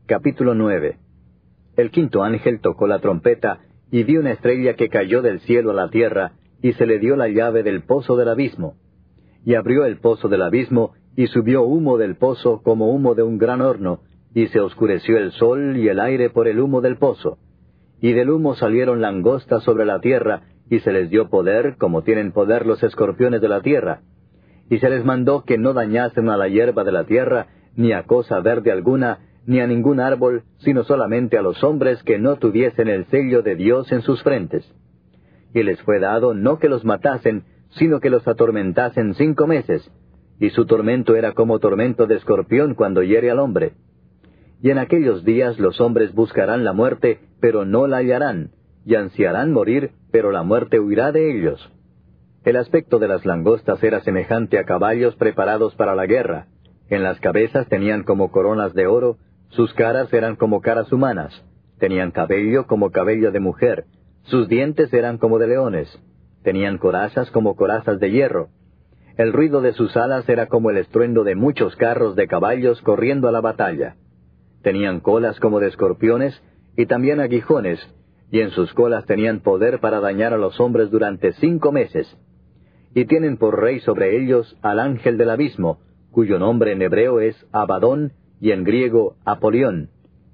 Capítulo 9. El quinto ángel tocó la trompeta, y vi una estrella que cayó del cielo a la tierra, y se le dio la llave del pozo del abismo. Y abrió el pozo del abismo, y subió humo del pozo como humo de un gran horno, y se oscureció el sol y el aire por el humo del pozo. Y del humo salieron langostas sobre la tierra, y se les dio poder, como tienen poder los escorpiones de la tierra. Y se les mandó que no dañasen a la hierba de la tierra, ni a cosa verde alguna, ni a ningún árbol, sino solamente a los hombres que no tuviesen el sello de Dios en sus frentes. Y les fue dado no que los matasen, sino que los atormentasen 5 meses, y su tormento era como tormento de escorpión cuando hiere al hombre. Y en aquellos días los hombres buscarán la muerte, pero no la hallarán, y ansiarán morir, pero la muerte huirá de ellos. El aspecto de las langostas era semejante a caballos preparados para la guerra. En las cabezas tenían como coronas de oro, sus caras eran como caras humanas, tenían cabello como cabello de mujer, sus dientes eran como de leones, tenían corazas como corazas de hierro. El ruido de sus alas era como el estruendo de muchos carros de caballos corriendo a la batalla. Tenían colas como de escorpiones, y también aguijones, y en sus colas tenían poder para dañar a los hombres durante 5 meses. Y tienen por rey sobre ellos al ángel del abismo, cuyo nombre en hebreo es Abadón, y en griego Apolión.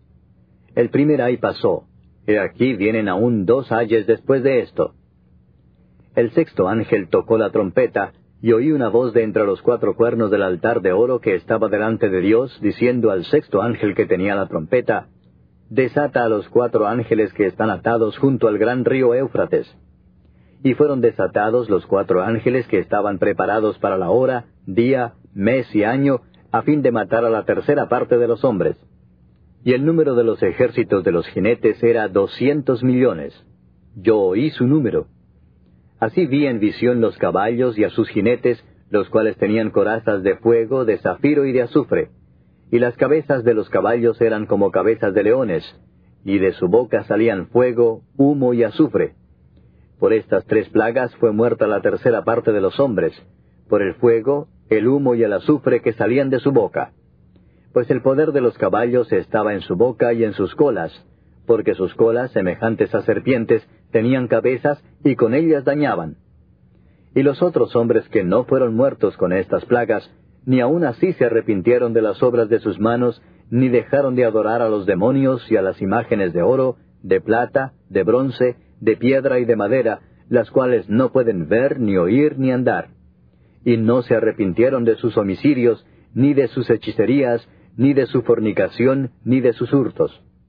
El primer ay pasó. He aquí vienen aún 2 ayes después de esto. El sexto ángel tocó la trompeta, y oí una voz de entre los 4 cuernos del altar de oro que estaba delante de Dios, diciendo al sexto ángel que tenía la trompeta: Desata a los 4 ángeles que están atados junto al gran río Éufrates. Y fueron desatados los 4 ángeles que estaban preparados para la hora, día, mes y año, a fin de matar a la tercera parte de los hombres. Y el número de los ejércitos de los jinetes era 200 millones. Yo oí su número. Así vi en visión los caballos y a sus jinetes, los cuales tenían corazas de fuego, de zafiro y de azufre. Y las cabezas de los caballos eran como cabezas de leones, y de su boca salían fuego, humo y azufre. Por estas 3 plagas fue muerta la tercera parte de los hombres, por el fuego, el humo y el azufre que salían de su boca. Pues el poder de los caballos estaba en su boca y en sus colas, porque sus colas, semejantes a serpientes, tenían cabezas y con ellas dañaban. Y los otros hombres que no fueron muertos con estas plagas, ni aun así se arrepintieron de las obras de sus manos, ni dejaron de adorar a los demonios y a las imágenes de oro, de plata, de bronce, de piedra y de madera, las cuales no pueden ver, ni oír, ni andar. Y no se arrepintieron de sus homicidios, ni de sus hechicerías, ni de su fornicación, ni de sus hurtos.